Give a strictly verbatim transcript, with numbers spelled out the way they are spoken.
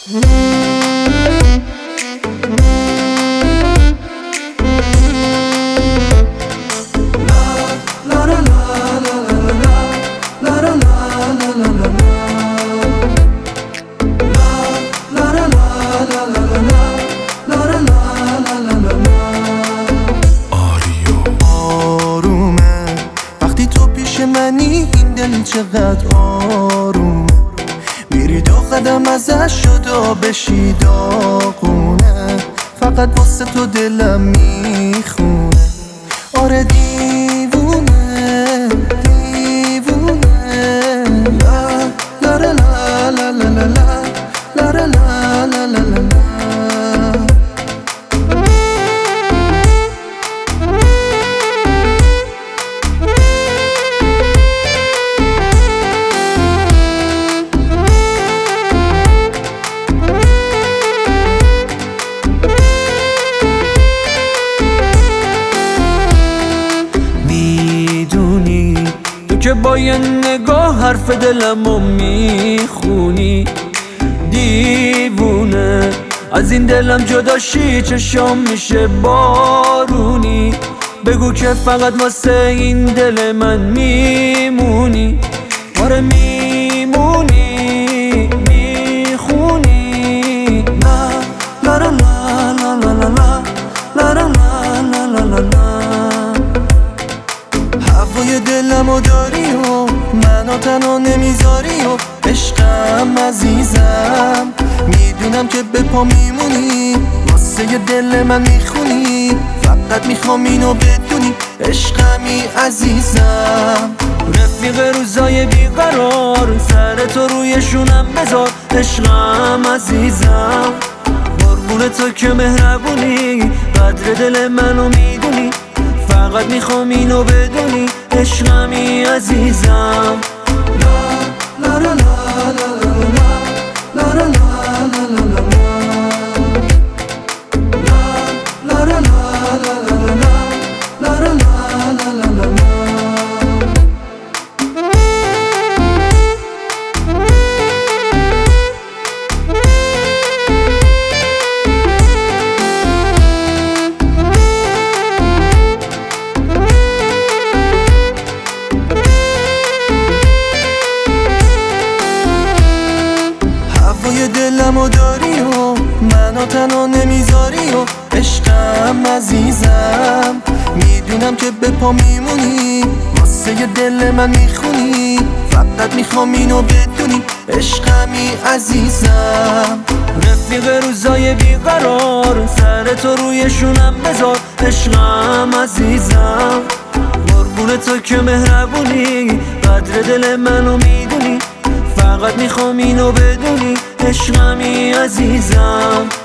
منی این دل چقدر آروم میری دو قدم ازش جدا بشی داغونه فقط واسه تو دلم میخونه آره دیوونه دیوونه لا لا لا لا لا لا لا لا لا لا لا لا که با یه نگاه حرف دلمو میخونی دیوونه از این دلم جدا شی چشام میشه بارونی بگو که فقط واسه این دل من میمونی آره میمونی میخونی لا لا لا لا لا لا لا لا لا لا لا هوای دلمو داری و منو تنها نمیذاری و عشقم عزیزم میدونم که به پا میمونی واسه دل من میخونی فقط میخوام اینو بدونی عشقمی عزیزم رفیق روزای بیقرار سر تو رویشونم بذار عشقم عزیزم قربون تو که مهربونی قدر دل منو میدونی فقط میخوام اینو بدونی عشقمی عزیزم لا لا لا لا لا لا لا لا دلمو داری و منو تنها نمیذاری و عشقم عزیزم میدونم که به پا میمونی واسه دل من میخونی فقط میخوام اینو بدونی عشقمی عزیزم رفیق روزای بیقرار سر تو رویشونم بذار عشقم عزیزم قربون تو که مهربونی قدر دل منو میدونی فقط میخوام اینو بدونی عشقمی عزیزم